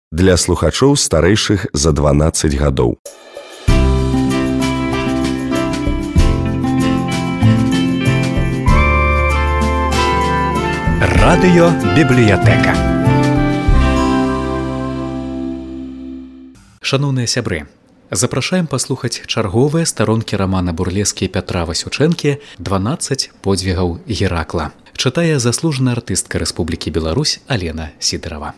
Для слухачоў старэйшых за 12 гадоў. Радыёбібліятэка. Шаноўныя сябры, запрашаем паслухаць чарговыя старонкі рамана бурлескі Пятра Васючэнкі «12 подзвігаў Геракла». Чытае заслужаная артыстка Рэспублікі Беларусь Алена Сідырава.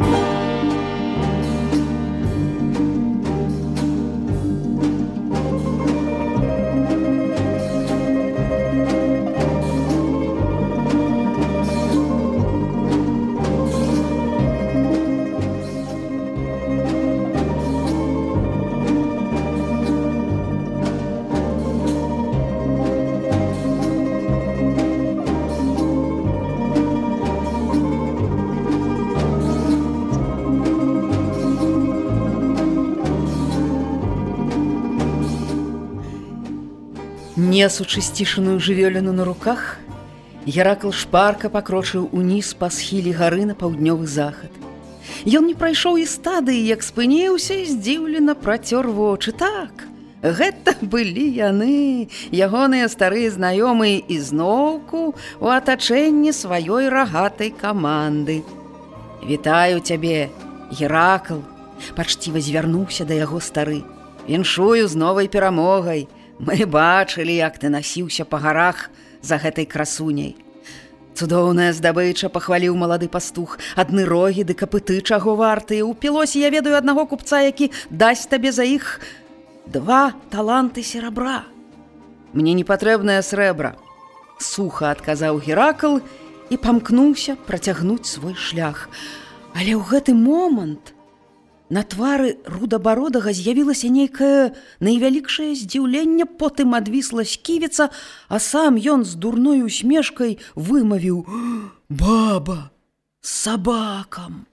Несучы сцішаную жывёліну на руках, Геракл шпарка пакрочыў уніз па схіле гары на паўднёвы захад. Ён не прайшоў і стадыі, як спыніўся і здзіўлена працёр вочы. Так, гэта былі яны, ягоныя старыя знаёмыя ізноўку ў атачэнні сваёй рагатай каманды. «Вітаю цябе, Геракл!» – пачціва звярнуўся да яго стары. «Віншую з новай перамогай! Мы бачылі, як ты насіўся па гарах за гэтай красуняй». «Цудоўная здабыча», – пахваліў малады пастух. «Адны рогі ды капыты чаго вартыя. У Пілосе я ведаю аднаго купца, які дасць табе за іх 2 таланты серабра». «Мне не патрэбнае срэбра», – суха адказаў Геракл і памкнуўся працягнуць свой шлях. Але ў гэты момант на твары рудабародага з'явілася нейкае найвялікшае здзіўленне, потым адвісла сківіца, а сам ён з дурной усмешкай вымавіў: «Баба з сабакам».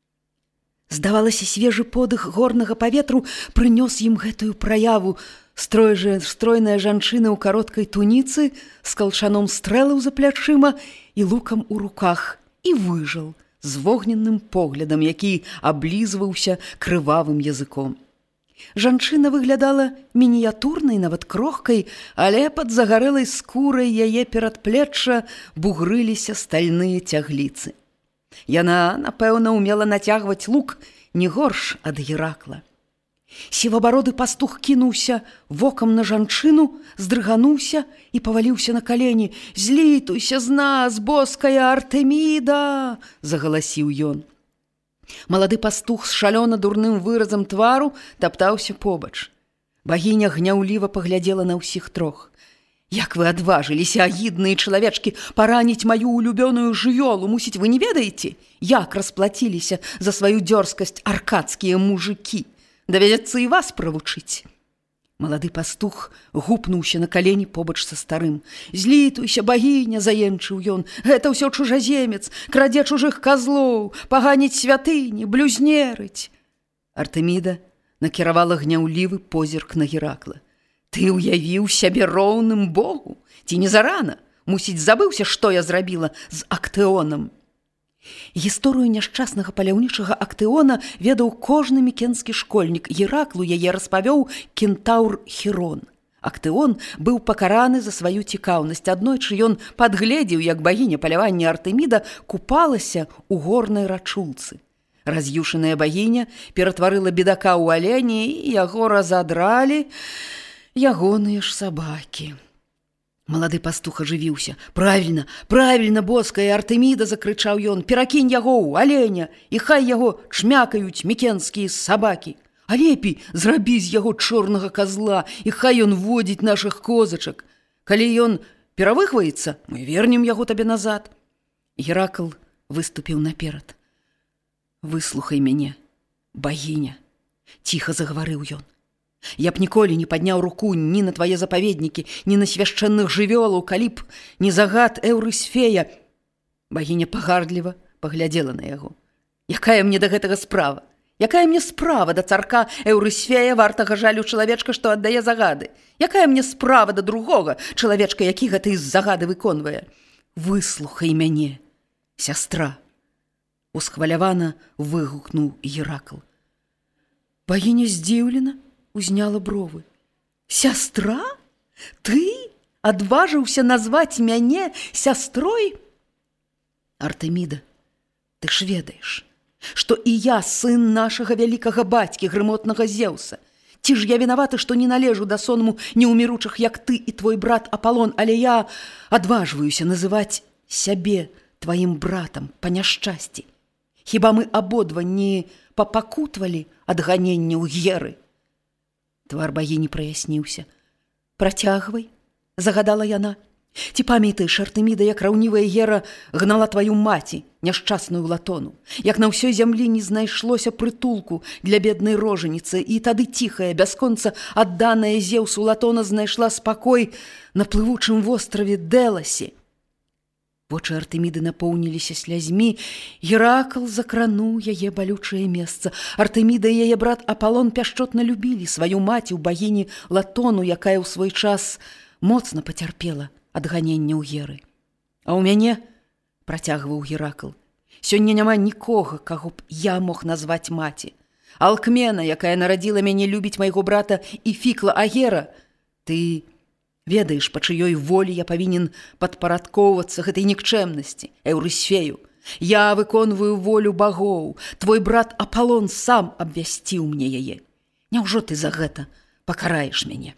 Здавалася, свежы подых горнага паветру прынёс ім гэтую праяву. Стройная жанчына ў кароткай туніцы з калчаном стрэлаў за плячыма і лукам у руках і выжыл з вогненным поглядам, які аблізваўся крывавым языком. Жанчына выглядала мініятурнай, нават крохкай, але пад загарэлай скурай яе перадплечча бугрыліся стальныя цягліцы. Яна, напэўна, умела нацягваць лук не горш ад Геракла. Сівабароды пастух кінуўся вокам на жанчыну, здрыгануўся і паваліўся на калені. «Злітуйся з нас, боская Артэміда!» – загаласіў ён. Малады пастух з шалёна дурным выразам твару таптаўся побач. Багіня гняўліва паглядзела на ўсіх трох. «Як вы адважыліся, агідныя чалавечкі, параніць маю улюбёную жывёлу? Мусіць, вы не ведаеце, як расплаціліся за сваю дзёрзкасць аркадскія мужыкі? Давядзецца і вас правучыць». Малады пастух гупнуўся на калені побач са старым. «Злітуйся, багіня!» – заенчыў ён. «Гэта ўсё чужаземец, крадзе чужых казлоў, паганіць святыні, блюзнерыць». Артэміда накіравала гняўлівы позірк на Геракла. «Ты ўявіў сябе роўным Богу? Ці не зарана? Мусіць, забыўся, што я зрабіла з Актэонам». Гісторыю няшчаснага паляўнічага Актэона ведаў кожны мікенскі школьнік. Гераклу яе распавёў кентаўр Хірон. Актэон быў пакараны за сваю цікаўнасць. Аднойчы ён падгледзеў, як багіня палявання Артэміда купалася ў горнай рачулцы. Раз'юшаная багіня ператварыла бедака ў аленя, і яго разадралі ягоныя ж сабакі. Малады пастух ажывіўся. «Правільна, правільна, боская Артэміда!» – закрычаў ён. «Перакінь яго ў аленя, і хай яго чмякаюць мікенскія сабакі. А лепей зрабі з яго чорнага казла, і хай ён водзіць нашых козачак. Калі ён перавыхваецца, мы вернем яго табе назад». Геракл выступіў наперад. «Выслухай мяне, багіня!» – ціха загаварыў ён. «Я б ніколі не падняў руку ні на твае запаведнікі, ні на свяшчэнных жывёлаў, калі б не загад Эўрысфея». Багіня пагардліва паглядзела на яго. «Якая мне да гэтага справа? Якая мне справа да царка Эўрысфея, вартага жалю чалавечка, што аддае загады? Якая мне справа да другога чалавечка, які гэтай загады выконвае? Выслухай мяне, сястра. усхвалявана выгукнуў Геракл. Багіня здзіўлена узняла бровы. Сястра? Ты адважыўся назваць мяне сястрой? Артеміда, ты ж ведаеш, што і я сын нашага вялікага бацькі, грымотнага Зеўса. Ці ж я вінаваты, што не належу да сонму неўміручых, як ты і твой брат Апалон, але я адважваюся называць сябе тваім братам па няшчасці. Хіба мы абодва не папакутвалі ад ганенняў Геры? Твар багіні праясніўся. Працягвай, загадала яна. Ці памятаеш, Артеміда, як раўнівая Гера гнала тваю маці, няшчасную Латону, як на ўсёй зямлі не знайшлося прытулку для беднай рожаніцы, і тады ціхая, бясконца адданая Зеўсу Латона знайшла спакой на плывучым востраве Дэласе. Вочы Артеміды напоўніліся слязьмі, Геракл закрануў яе балючае месца. Артеміда і яе брат Апалон пяшчотна любілі сваю маці ў багіні Латону, якая ў свой час моцна пацярпела ад ганенняў Геры. А ў мяне, працягваў Геракл, сёння няма нікога, каго б я мог назваць маці. Алкмена, якая нарадзіла мяне, любіць майго брата Іфікла, а Гера, ты ведаеш, па чыёй волі я павінен падпарадкоўвацца гэтай нікчэмнасці, Эўрысфею. Я выконваю волю багоў. Твой брат Апалон сам абвясціў мне яе. Няўжо ты за гэта пакараеш мяне?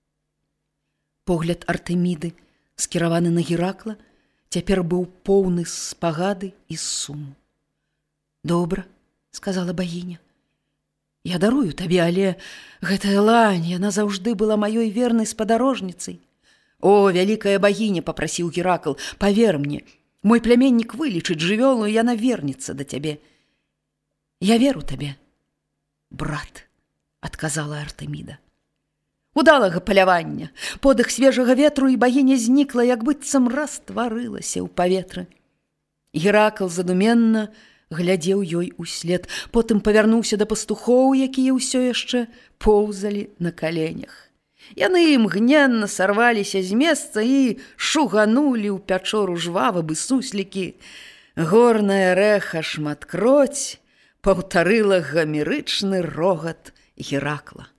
Погляд Артеміды, скіраваны на Геракла, цяпер быў поўны спагады і суму. Добра, сказала багіня. Я дарую табе, але гэтая лань, яна заўжды была маёй вернай спадарожніцай. О, вялікая багіня, папрасіў Геракл, павер мне, мой пляменнік вылечыць жывёлу, і яна вернецца да цябе. Я веру табе, брат, адказала Артеміда. Удалага палявання, подых свежага ветру, і багіня знікла, як быццам растварылася ў паветры. Геракл задуменна глядзеў ёй услед, потым павярнуўся да пастухоў, якія ўсё яшчэ поўзалі на каленях. Яны імгненна сарваліся з месца і шуганулі ў пячору жвавабы суслікі. Горная рэха шматкроць паўтарыла гамерычны рогат Геракла.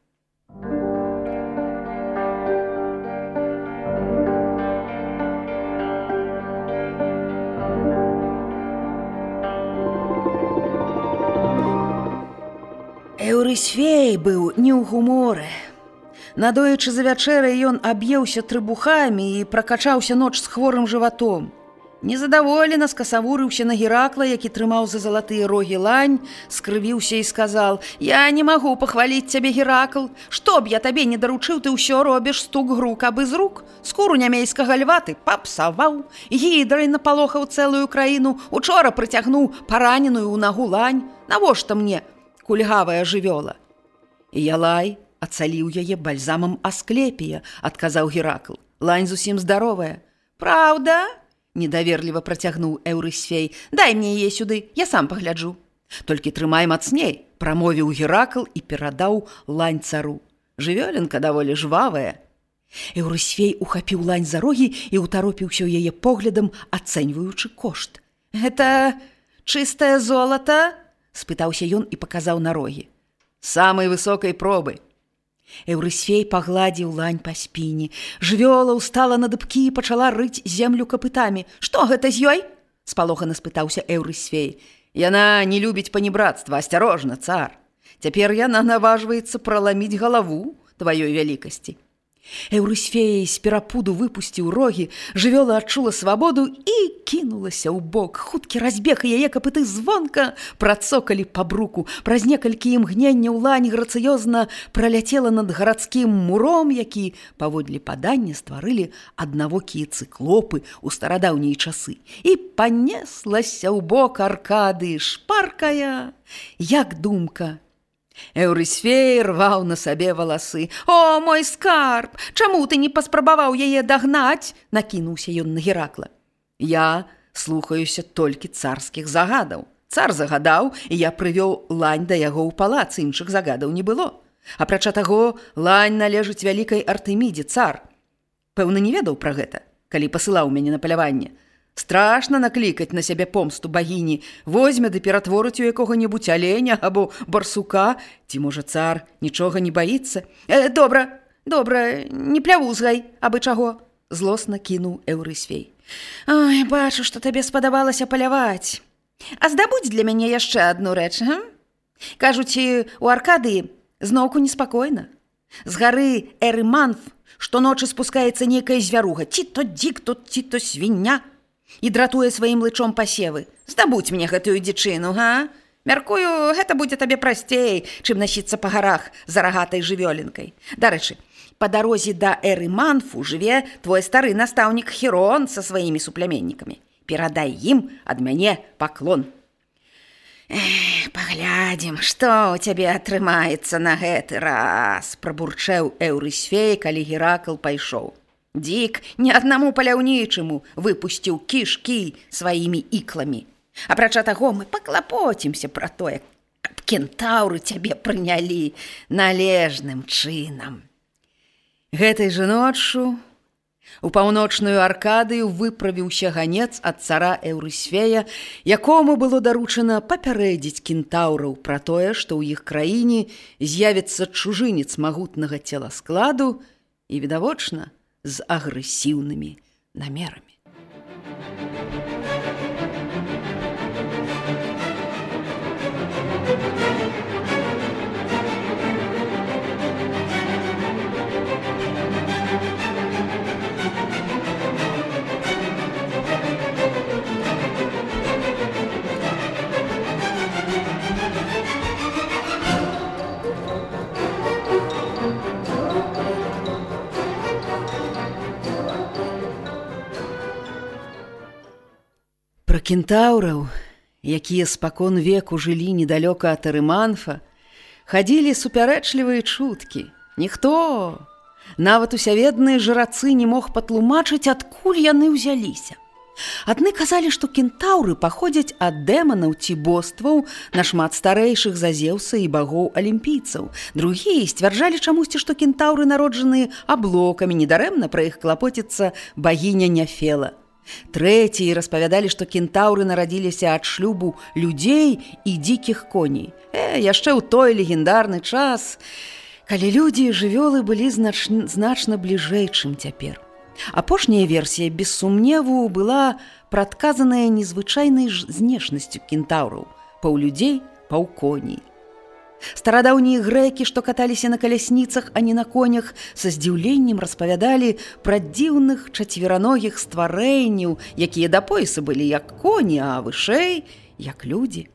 Эўрысфей быў не ў гуморы. Надоечы за вячэрай ён аб'еўся трыбухамі і пракачаўся ноч з хворым жыватом. Незадаволена скасавурыўся на Геракла, які трымаў за залатыя рогі лань, скрывіўся і сказал: «Я не магу пахваліць цябе, Геракл. Што б я табе не даручыў, ты ўсё робіш стук грук абы з рук. Скуру нямейскага льва ты папсаваў, гідрай напалохаў цэлую краіну, учора прыцягнуў параненую ў нагу лань. Навошта мне кульгавая жывёла?» «Ялай ацаліў яе бальзамам Асклепія», адказаў Геракл. «Лань зусім здаровая». «Праўда?» недаверліва працягнуў Эўрысфей. «Дай мне яе сюды, я сам пагляджу». «Толькі трымай мацней», прамовіў Геракл і перадаў лань цару. «Жывёленка даволі жвавая». Эўрысфей ухапіў лань за рогі і ўтаропіўся ў яе поглядам, ацэньваючы кошт. «Гэта чыстае золата?» спытаўся ён і паказаў на рогі. «Самай высокай пробы». Эўрысфей пагладзіў лань па спіне. Жывёла ўстала на дыбкі і пачала рыць землю капытамі. «Што гэта з ёй?» спалохана спытаўся Эўрысфей. «Яна не любіць панібрацтва, асцярожна, цар. Цяпер яна наважваецца праламіць галаву тваёй вялікасці». Эўрысфей з перапуду выпусціў рогі, жывёла адчула свабоду і кінулася ў бок. Хуткі разбег, і яе капыты звонка працокалі па бруку. Праз некалькі імгненняў лань грацыёзна праляцела над гарадскім муром, які, паводле падання, стварылі аднавокія цыклопы ў старадаўнія часы, і панеслася ў бок аркады, шпаркая, як думка. Эўрысфей рваў на сабе валасы. «О, мой скарб! Чаму ты не паспрабаваў яе дагнаць?» накінуўся ён на Геракла. «Я слухаюся толькі царскіх загадаў. Цар загадаў, і я прывёў лань да яго ў палац, іншых загадаў не было. Апрача таго, лань належыць вялікай Артемідзе, цар. Пэўна, не ведаў пра гэта, калі пасылаў мяне на паляванне. Страшна наклікаць на сябе помсту багіні, возьме ды ператворыць у якога-небудзь аленя або барсука, ці, можа, цар нічога не баіцца. Добра, не плявузгай, абы чаго, злосна кінуў Эўрысфей. Ой, бачу, што табе спадабалася паляваць. А здабудзь для мяне яшчэ адну рэч, га? Кажуць, у Аркадыі зноўку неспакойна. З гары Эрыманф штоночы спускаецца нейкая звяруга, ці то дзік, ці то свіння, і дратуе сваім лычом пасевы. Здабудзь мне гэтую дзічыну, га? Мяркую, гэта будзе табе прасцей, чым насіцца па гарах за рагатай жывёлінкай. Дарэчы, па дарозе да Эрыманфу жыве твой стары настаўнік Хірон са сваімі супляменнікамі. Перадай ім ад мяне паклон. Паглядзім, што ў цябе атрымаецца на гэты раз, прабурчэў Эўрысфей, калі Геракл пайшоў. Дзік ні аднаму паляўнічаму выпусціў кішкі сваімі ікламі. Апрача таго, мы паклапоцімся пра тое, каб кентаўры цябе прынялі належным чынам. Гэтай жа ноччу у паўночную Аркадыю выправіўся ганец ад цара Эўрысфея, якому было даручана папярэдзіць кентаўраў пра тое, што ў іх краіне з'явіцца чужынец магутнага целаскладу і, відавочна, з агрэсіўнымі намерамі. Пра кентаўраў, якія спакон веку жылі недалёка ад Эрыманфа, хадзілі супярэчлівыя чуткі. Ніхто, нават усяведныя жрацы, не мог патлумачыць, адкуль яны ўзяліся. Адны казалі, што кентаўры паходзяць ад дэманаў ці бостваў нашмат старэйшых за Зеўса і багоў алімпійцаў. Другія сцвярджалі чамусьці, што кентаўры народжаныя аблокамі, недарэмна пра іх клапоціцца багіня Няфела. Трэція распавядалі, што кентаўры нарадзіліся ад шлюбу людзей і дзікіх коней. Яшчэ ў той легендарны час, калі людзі і жывёлы былі значна бліжэй, чым цяпер. Апошняя версія, без сумневу, была прадказаная незвычайнай знешнасцю кентаўраў, паўлюдзей, паўконей. Старадаўнія грэкі, што каталіся на калясніцах, а не на конях, са здзіўленнем распавядалі пра дзіўных чацвераногіх стварэнняў, якія да пояса былі як коні, а вышэй як людзі.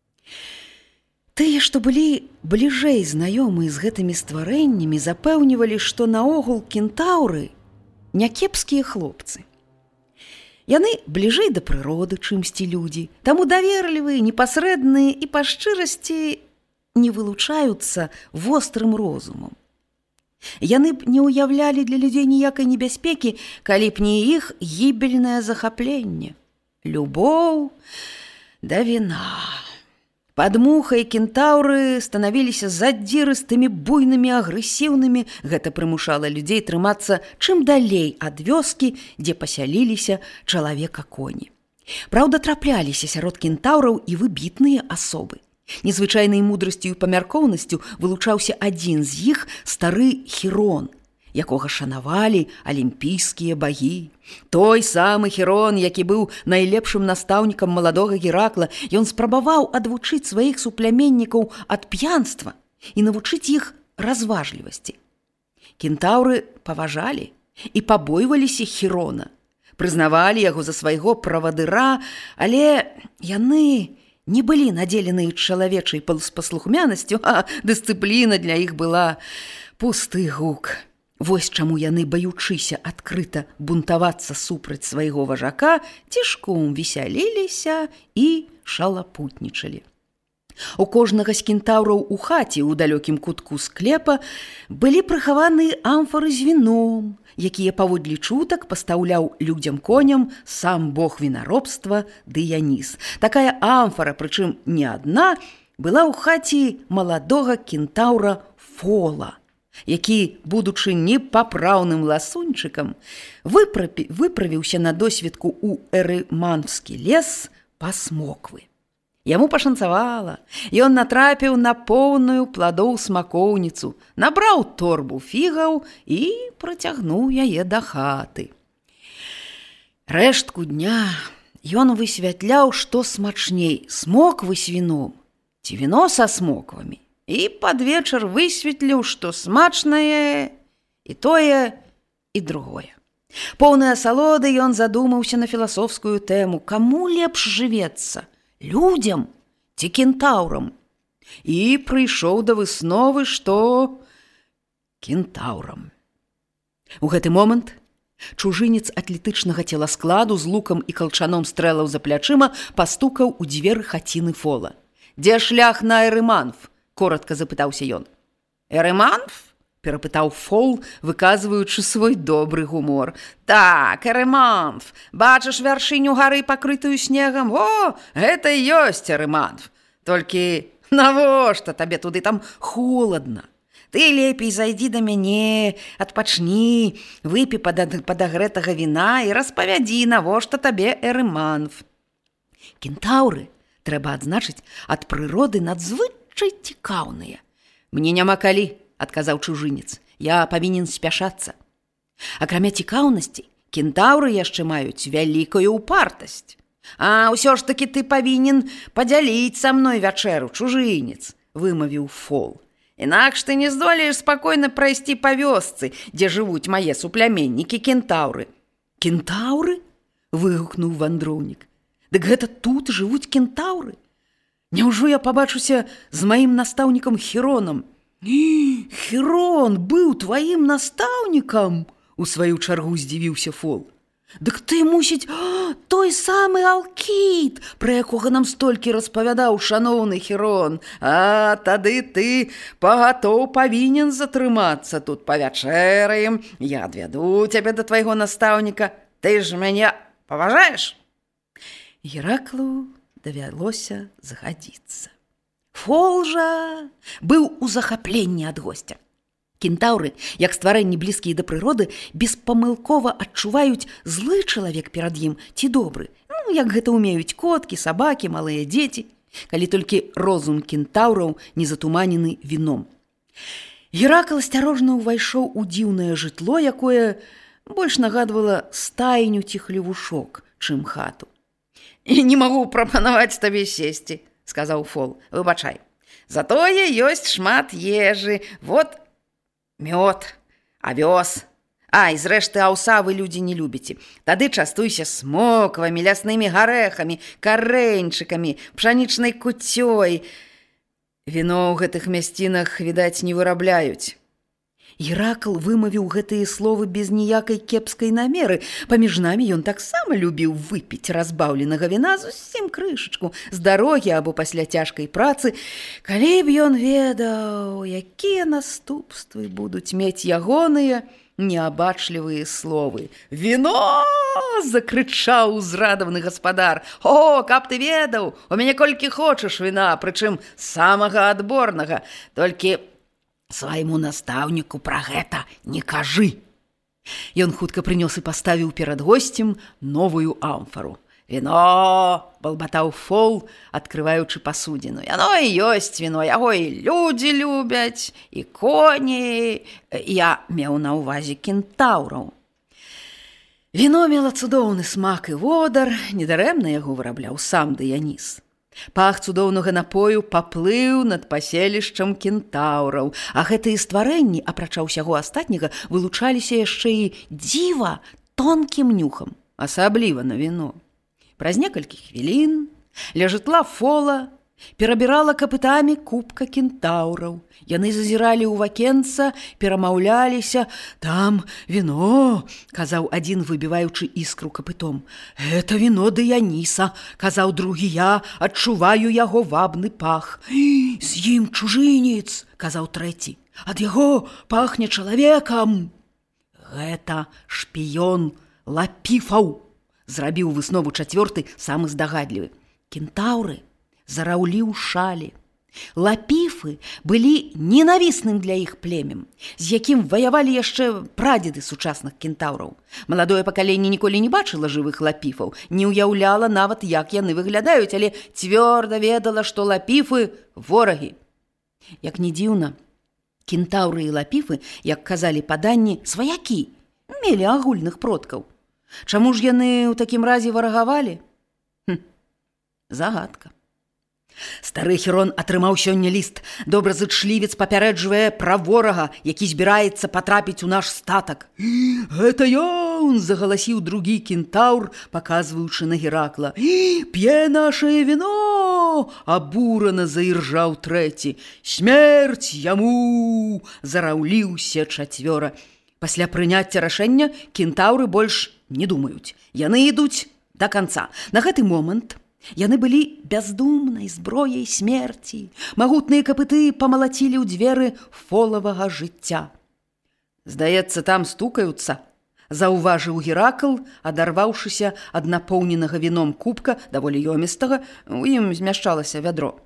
Тыя, што былі бліжэй знаёмыя з гэтымі стварэннямі, запэўнівалі, што наогул кентаўры някепскія хлопцы. Яны бліжэй да прыроды, чымсьці людзі, таму даверлівыя, непасрэдныя і па шчырасці не вылучаюцца вострым розумам. Яны б не ўяўлялі для людзей ніякай небяспекі, калі б не іх гібельнае захапленне. Любоў да віна. Пад мухай кентаўры станавіліся задзірыстымі, буйнымі, агрэсіўнымі. Гэта прымушала людзей трымацца чым далей ад вёскі, дзе пасяліліся чалавека-коні. Праўда, трапляліся сярод кентаўраў і выбітныя асобы. Незвычайнай мудрасцю і памяркоўнасцю вылучаўся адзін з іх, стары Хірон, якога шанавалі алімпійскія багі. Той самы Хірон, які быў найлепшым настаўнікам маладога Геракла, ён спрабаваў адвучыць сваіх супляменнікаў ад п'янства і навучыць іх разважлівасці. Кентаўры паважалі і пабойваліся Хірона, прызнавалі яго за свайго правадыра, але яны не былі надзеленыя чалавечай паслухмянасцю, а дысцыпліна для іх была пусты гук. Вось чаму яны, баючыся адкрыта бунтавацца супраць свайго важака, цішком весяліліся і шалапутнічалі. У кожнага з кентаўраў у хаце ў далёкім кутку склепа былі прыхаваныя амфары з віном, якія паводле чутак пастаўляў людзям-коням сам бог вінаробства Дыяніз. Такая амфара, прычым не адна, была ў хаце маладога кентаўра Фола. які, будучы непапраўным ласунчыкам, выправіўся на досведку ў эрыманфскі лес па смоквы. Яму пашанцавала, ён натрапіў на поўную пладоў смакоўніцу, набраў торбу фігаў і працягнуў яе да хаты. Рэштку дня ён высвятляў, што смачней, смоквы з віном ці віно са смоквамі, і пад вечар высветліў, што смачнае і тое, і другое. Поўны асалоды ён задумаўся на філасофскую тэму, каму лепш жывецца, людзям ці кентаўрам, і прыйшоў да высновы, што кентаўрам. У гэты момант чужынец атлетычнага целаскладу з лукам і калчаном стрэлаў за плячыма пастукаў у дзверы хаціны Фола. «Дзе шлях на Эрыманф?» – коротка запытаўся ён. «Эрыманф?» – перапытаў Фол, выказваючы свой добры гумор. «Так, Эрыманф. Бачыш вяршыню гары, пакрытую снегам? О, гэта і ёсць Эрыманф. Толькі навошта табе туды, там холадна? Ты лепей зайдзі да мяне, адпачні, выпі падагрэтага віна і распавядзі, навошта табе Эрыманф». Кентаўры, трэба адзначыць, ад прыроды надзвычай цікаўныя. «Мне няма калі», – адказаў чужынец, – «я павінен спяшацца». Акрамя цікаўнасці, кентаўры яшчэ маюць вялікую упартасць. «А ўсё ж такі ты павінен падзяліць са мной вячэру, чужынец», – вымавіў Фол. «Інакш ты не здолееш спакойна прайсці па вёсцы, дзе жывуць мае супляменнікі кентаўры». «Кентаўры?» – выгукнуў вандроўнік. «Дык гэта тут жывуць кентаўры? Няўжо я пабачуся з маім настаўнікам Хіронам?» «Хірон быў тваім настаўнікам?» – у сваю чаргу здзівіўся Фол. «Дык ты, мусіць, той самы Алкід, пра якога нам столькі распавядаў шаноўны Хірон. А тады ты пагатоў павінен затрымацца тут павячэраем. Я адвяду цябе да твайго настаўніка. Ты ж мяне паважаеш?» Гераклу давялося згадзіцца. Фол жа быў у захапленні ад госця. Кентаўры, як стварэнні блізкія да прыроды, беспамылкова адчуваюць, злы чалавек перад ім ці добры. Як гэта ўмеюць коткі, сабакі, малыя дзеці, калі толькі розум кентаўраў не затуманены віном. Геракл асцярожна ўвайшоў у дзіўнае жытло, якое больш нагадвала стайню ці хлевушок, чым хату. «Не магу прапанаваць табе сесці», – сказаў Фол. «Выбачай. Затое ёсць шмат ежы. Вот мёд, авёс. І зрэшты, аўса вы, людзі, не любіце. Тады частуйся смоквамі, ляснымі гарэхамі, карэньчыкамі, пшанічнай куццёй. Віно ў гэтых мясцінах, відаць, не вырабляюць». Геракл вымавіў гэтыя словы без ніякай кепскай намеры. Паміж намі ён таксама любіў выпіць разбаўленага віна зусім крышачку з дарогі або пасля цяжкай працы. Калі б ён ведаў, якія наступствы будуць мець ягоныя неабачлівыя словы. «Віно!» – закрычаў узрадаваны гаспадар. «О, каб ты ведаў, у мяне колькі хочаш віна, прычым самага адборнага. Толькі свайму настаўніку пра гэта не кажы». Ён хутка прынёс і паставіў перад госцем новую амфару. «Віно!» – балбатаў Фол, адкрываючы пасудзіну. «Яно і ёсць віно, яго і людзі любяць, і коні. Я меў на ўвазе кентаўраў». Віно мела цудоўны смак і водар, недарэмна яго вырабляў сам Дыяніз. Пах цудоўнага напою паплыў над паселішчам кентаўраў, а гэтыя стварэнні, апрача ўсяго астатняга, вылучаліся яшчэ і дзіва тонкім нюхам, асабліва на віно. Праз некалькі хвілін ля жытла Фола перабірала капытамі купка кентаўраў. Яны зазіралі ў вакенца, перамаўляліся. «Там віно», – казаў адзін, выбіваючы іскру капытом. «Гэта віно Дыяніса», – казаў другі, «я адчуваю яго вабны пах». «З ім чужынец», – казаў трэці, «ад яго пахне чалавекам». «Гэта шпіён Лапіфаў», – зрабіў выснову чацвёрты, самы здагадлівы. Кентаўры зараўлі ў шалі. Лапіфы былі ненавісным для іх племем, з якім ваявалі яшчэ прадзеды сучасных кентаўраў. Маладое пакаленне ніколі не бачыла жывых лапіфаў, не ўяўляла нават, як яны выглядаюць, але цвёрда ведала, што лапіфы – ворагі. Як не дзіўна, кентаўры і лапіфы, як казалі паданні, сваякі, мелі агульных продкаў. Чаму ж яны ў такім разе варагавалі? Загадка. Стары Херон атрымаў сёння ліст. Добразычлівец папярэджвае пра ворага, які збіраецца патрапіць у наш статак. «Гэта ён!» – загаласіў другі кентаўр, паказваючы на Геракла. «П'е нашае віно!» – абурана заіржаў трэці. «Смерць яму!» – зараўліўся чацвёра. Пасля прыняцця рашэння кентаўры больш не думаюць. Яны ідуць да канца. На гэты момант яны былі бяздумнай зброяй смерці. Магутныя капыты памалацілі ў дзверы фолавага жыцця. «Здаецца, там стукаюцца», – заўважыў Геракл, адарваўшыся ад напоўненага віном кубка, даволі ёмістага, у ім змяшчалася вядро.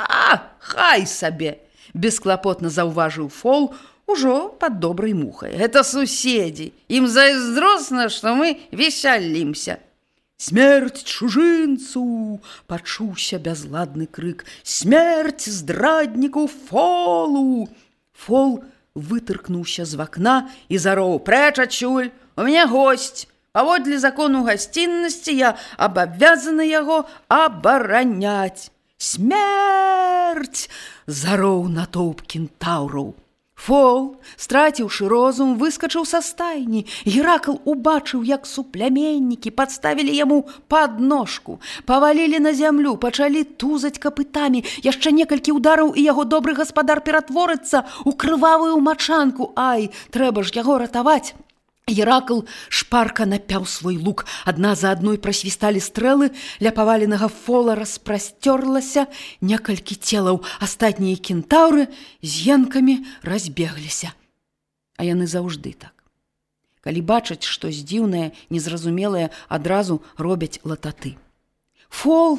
Хай сабе!» – бесклапотна заўважыў фол, ужо пад добрай мухай. «Это суседзі, ім зайздросна, што мы весялімся». «Смерць чужынцу!» – пачуўся бязладны крык. «Смерць здрадніку фолу!» Фол вытыркнуўся з вакна і зароў. «Прэч адсюль! У мяне госць! Паводле закону гасціннасці я абавязаны яго абараняць!» «Смерць!» – зароў натоўп кентаўраў. Фол, страціўшы розум, выскачыў са стайні. Геракл убачыў, як супляменнікі падставілі яму падножку, павалілі на зямлю, пачалі тузаць капытамі. Яшчэ некалькі удараў, і яго добры гаспадар ператворыцца ў крывавую мачанку. Ай, трэба ж яго ратаваць. Геракл шпарка напяў свой лук. Адна за адной прасвісталі стрэлы, ля паваленага фола распрасцёрлася некалькі целаў. Астатнія кентаўры з енкамі разбегліся. А яны заўжды так. Калі бачаць штось дзіўнае, незразумелае, адразу робяць лататы. Фол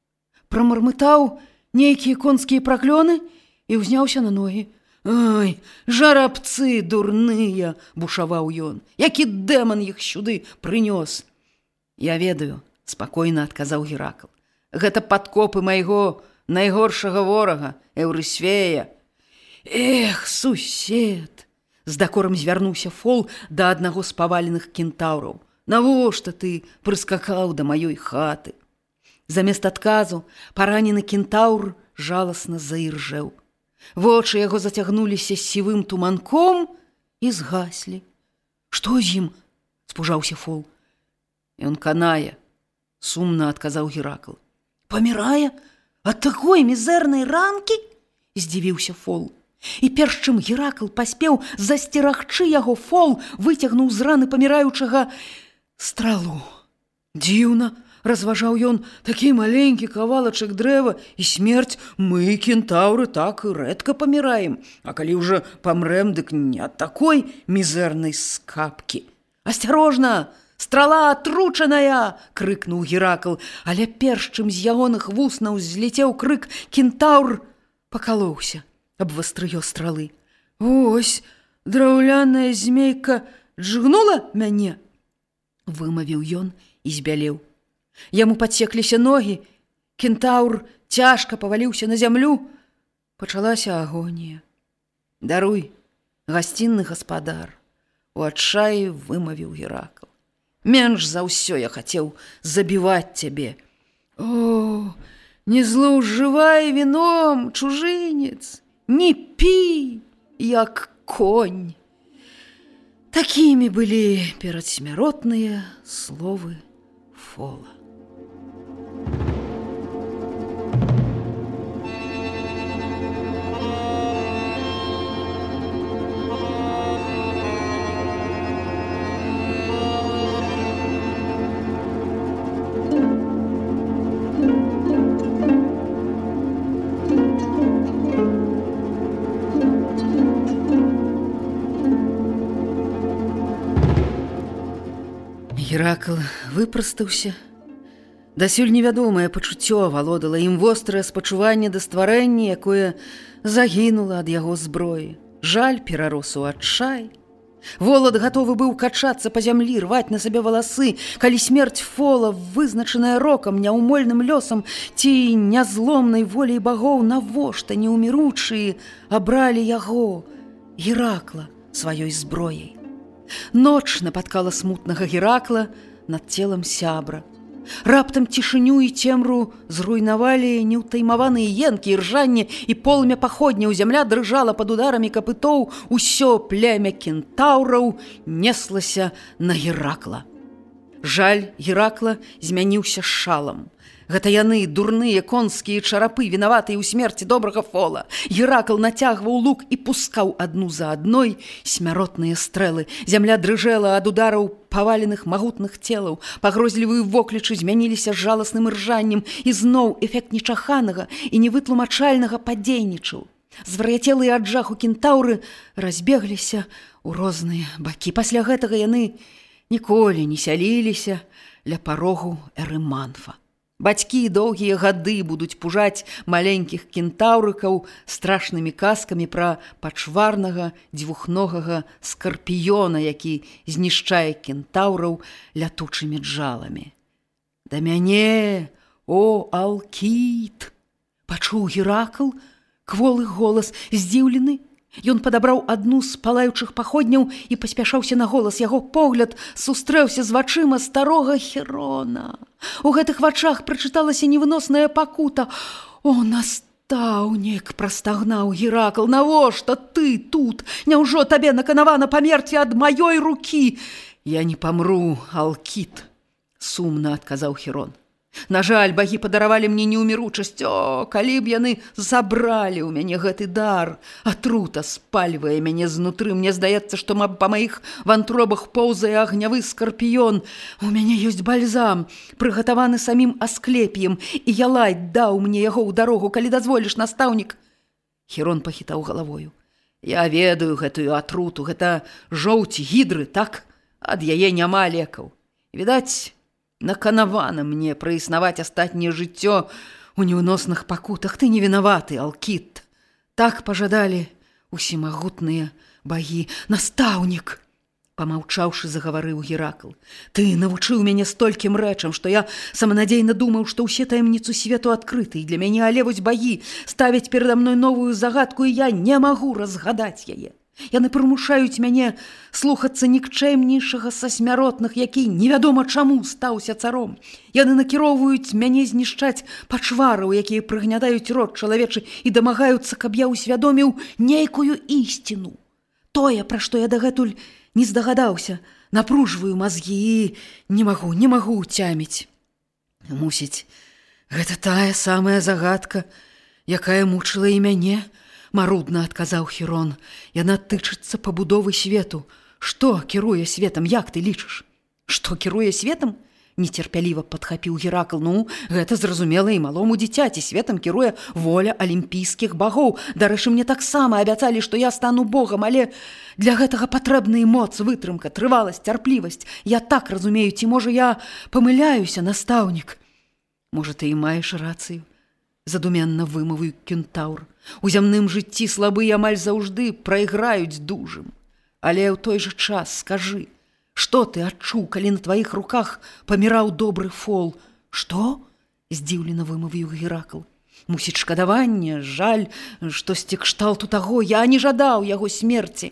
прамармытаў нейкія конскія праклёны і ўзняўся на ногі. «Ай, жарабцы дурныя!» – бушаваў ён. «Які дэман іх сюды прынёс?» «Я ведаю», – спакойна адказаў Геракл. «Гэта падкопы майго найгоршага ворага, Эўрысфея». «Эх, сусед!» – з дакорам звярнуўся фол да аднаго з паваленых кентаўраў. «Навошта ты прыскакаў да маёй хаты?» Замест адказу паранены кентаўр жаласна заіржэў. Вочы яго зацягнуліся сівым туманком і згаслі. «Што з ім?» – спужаўся фол. «Ён канае», – сумна адказаў Геракл. «Памірае? Ад такой мізэрнай ранкі?» – здзівіўся фол. І перш чым Геракл паспеў засцерагчы яго, фол выцягнуў з раны паміраючага стралу. «Дзіўна», разважаў ён, такі маленькі кавалачак дрэва, і смерць мы, кентаўры, так і рэдка паміраем. А калі ўжо памрэм, дык не ад такой мізэрнай скапкі». «Асцярожна! Страла атручаная!» – крыкнуў Геракл. Але перш чым з ягоных вуснаў злецеў крык, кентаўр пакалоўся аб вастрыё стралы. «Ось, драўляная змейка джгнула мяне!» – вымавіў ён і збялеў. Яму падсекліся ногі, кентаўр цяжка паваліўся на зямлю. Пачалася агонія. «Даруй, гасцінны гаспадар», – у адчаі вымавіў Геракл. «Менш за ўсё я хацеў забіваць цябе». «О, не злоўжывай віном, чужынец, не пі, як конь». Такімі былі перадсмяротныя словы фола. Геракл выпрастаўся, Дасюль невядомае пачуццё валодала ім вострае спачуванне да стварэння, якое загінула ад яго зброі. Жаль перарос у адчай. Волад гатовы быў качацца па зямлі, рваць на сабе валасы, калі смерць Фола, вызначаная рокам, няўмольным лёсам ці нязломнай воляй багоў, навошта неўміручыя абралі яго, Геракла, сваёй зброяй. Ноч напаткала смутнага Геракла над целам сябра. Раптам цішыню і цемру зруйнавалі неўтаймаваныя енкі і ржанне, і полымя паходняў, зямля дрыжала пад ударамі капытоў, усё племя кентаўраў неслася на Геракла. Жаль Геракла змяніўся шалам. Гэта яны, дурныя конскія чарапы, вінаватыя ў смерці добрага Фола. Геракл нацягваў лук і пускаў адну за адной смяротныя стрэлы. Зямля дрыжэла ад удараў паваленых магутных целаў. Пагрозлівыя воклічы змяніліся жаласным іржаннем, і зноў эфект нечаханага і невытлумачальнага падзейнічаў. Звар'яцелыя ад жаху кентаўры разбегліся ў розныя бакі. Пасля гэтага яны ніколі не сяліліся ля парогу Эрыманфа. Бацькі доўгія гады будуць пужаць маленькіх кентаўрыкаў страшнымі казкамі пра пачварнага дзвюхногага скарпіёна, які знішчае кентаўраў лятучымі джаламі. «Да мяне, о, Алкіт!» пачуў Геракл кволы голас, здзіўлены. Ён падабраў адну з палаючых паходняў і паспяшаўся на голас. Яго погляд сустрэўся з вачыма старога Херона. У гэтых вачах прачыталася невыносная пакута. «О, настаўнік!» – прастагнаў Геракл. «Навошта ты тут? Няўжо табе наканавана памерці ад маёй рукі?» «Я не памру, Алкіт!» – сумна адказаў Херон. «На жаль, багі падаравалі мне неўміручасць. О, калі б яны забралі ў мяне гэты дар! Атрута спальвае мяне знутры. Мне здаецца, што па маіх вантробах поўзае агнявы скарпіён. У мяне ёсць бальзам, прыгатаваны самім Асклепіем, і Ялай даў мне яго ў дарогу. Калі дазволіш, настаўнік!» Херон пахітаў галавою. «Я ведаю гэтую атруту. Гэта жоўць гідры, так? Ад яе няма лекаў. Відаць, наканавана мне праіснаваць астатняе жыццё у неўносных пакутах. Ты не вінаваты, Алкіт. Так пажадалі усімагутныя багі. Настаўнік!» Памаўчаўшы, загаварыў Геракл. «Ты навучыў мяне столькім рэчам, што я саманадзейна думаў, што ўсе таямніцы свету адкрыты для мяне, але вось багі ставяць перада мной новую загадку, і я не магу разгадаць яе. Яны прымушаюць мяне слухацца нікчэмнейшага са смяротных, які невядома чаму стаўся царом. Яны накіроўваюць мяне знішчаць пачвараў, якія прыгнятаюць род чалавечы і дамагаюцца, каб я усвядоміў нейкую ісціну. Тое, пра што я дагэтуль не здагадаўся, напружваю мазгі і не магу ўцяміць. Мусіць, гэта тая самая загадка, якая мучыла і мяне», – марудна адказаў Херон. «Яна тычыцца пабудовы свету. Што кіруе светам, як ты лічыш?» «Што кіруе светам?» – нецярпяліва падхапіў Геракл. «Ну, гэта зразумела і малому дзіцяці. Светам кіруе воля алімпійскіх багоў. Дарэчы, мне таксама абяцалі, што я стану богам, але для гэтага патрэбна і моц, вытрымка, трываласць, цярплівасць. Я так разумею, ці можа я памыляюся, настаўнік?» «Можа, ты і маеш рацыю», – задуменна вымовіў кентаўр. «У зямным жыцці слабыя амаль заўжды прайграюць дужым. Але ў той жа час скажы, што ты адчуў, калі на тваіх руках паміраў добры Фол?» «Што?» – здзіўлена вымовіў Геракл. «Мусіць, шкадаванне, жаль, штосьці кшталту таго. Я не жадаў яго смерці».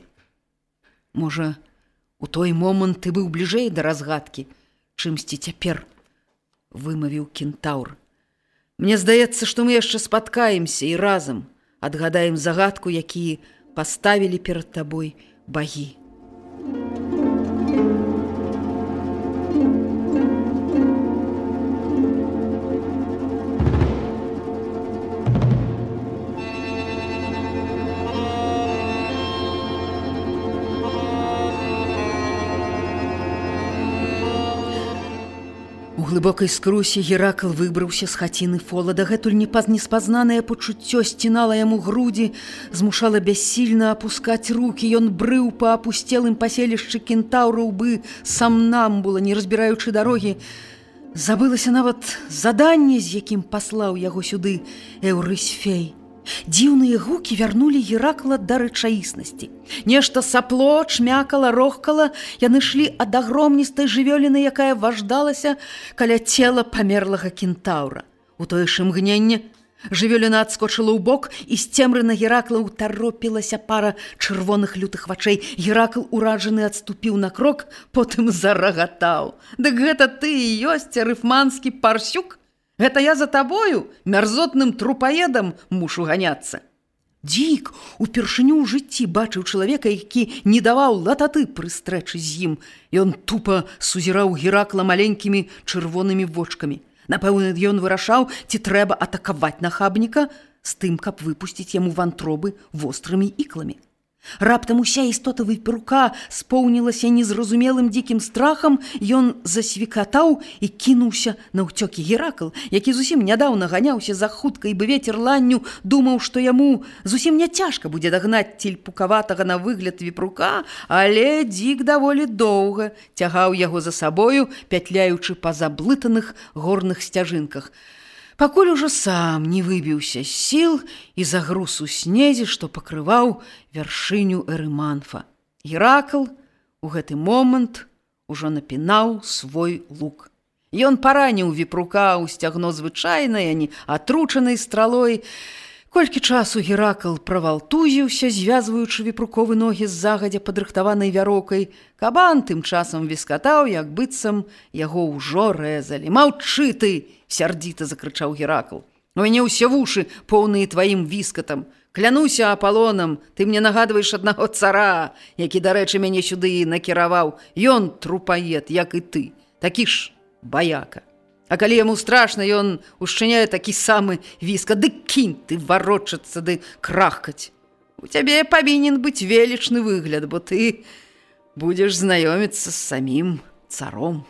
«Можа, у той момант ты быў бліжэй да разгадкі, чымсьці цяпер?» – вымовіў кентаўр. «Мне здаецца, што мы яшчэ спаткаемся і разам адгадаем загадку, якія паставілі перад табой багі». У глыбокай скрусе Геракл выбраўся з хаціны Фола. Дагэтуль неспазнанае пачуццё сцінала яму грудзі, змушала бяссільна апускаць рукі. Ён брыў па апусцелым паселішчы кентаўраў бы самнамбула, не разбіраючы дарогі. Забылася нават заданне, з якім паслаў яго сюды Эўрысфей. Дзіўныя гукі вярнулі Геракла да рэчаіснасці. Нешта сапло, чмякала, рохкала, яны шлі ад агромністай жывёліны, якая важдалася каля цела памерлага кентаўра. У тое ж імгненне жывёліна адскочыла ў бок, і з цемры на Геракла ўтаропілася пара чырвоных лютых вачэй. Геракл ураджаны адступіў на крок, потым зарагатаў. Дык гэта ты і ёсць рыфманскі парсюк? Гэта я за табою, мярзотным трупаедам, мушу ганяцца. Дзік упершыню ў жыцці бачыў чалавека, які не даваў лататы пры стрэчы з ім. Ён тупа сузіраў Геракла маленькімі чырвонымі вочкамі. Напэўна, ён вырашаў, ці трэба атакаваць нахабніка з тым, каб выпусціць яму вантробы вострымі ікламі. Раптам уся істота віпрука споўнілася незразумелым дзікім страхам, ён засвікатаў і кінуўся на ўцёкі. Геракл, які зусім нядаўна ганяўся за хуткай бы вецер ланню, думаў, што яму зусім не цяжка будзе дагнаць цельпукаватага на выгляд віпрука, але дзік даволі доўга цягаў яго за сабою, пятляючы па заблытаных горных сцяжынках. Пакуль ужо сам не выбіўся з сіл і загруз у снезе, што пакрываў вяршыню Эрыманфа. Геракл у гэты момант ужо напінаў свой лук. Ён параніў віпрука ў сцягно звычайнай, а не атручанай стралой. Колькі часу Геракл правалтузіўся, звязваючы віпруковы ногі з загадзя падрыхтаванай вяроўкай. Кабан тым часам віскатаў, як быццам яго ўжо рэзалі. «Маўчы ты!» – сярдзіта закрычаў Геракл. «У мяне ўсе вушы поўныя тваім віскатам. Клянуся Апалонам, ты мне нагадваеш аднаго цара, які, дарэчы, мяне сюды накіраваў. Ён трупаед, як і ты, такі ж баяка. А калі яму страшна, ён ушчыняе такі самы віскат. Ды кінь ты варочацца ды крахкаць. У цябе павінен быць велічны выгляд, бо ты будзеш знаёміцца з самім царом».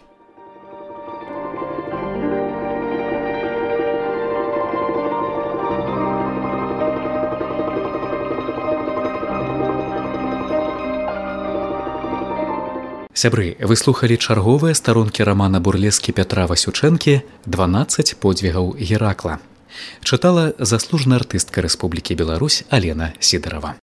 Сябры, вы слухалі чарговыя старонкі рамана бурлескі Пятра Васючэнкі «12 подзвігаў Геракла». Чытала заслужаная артыстка Рэспублікі Беларусь Алена Сідарова.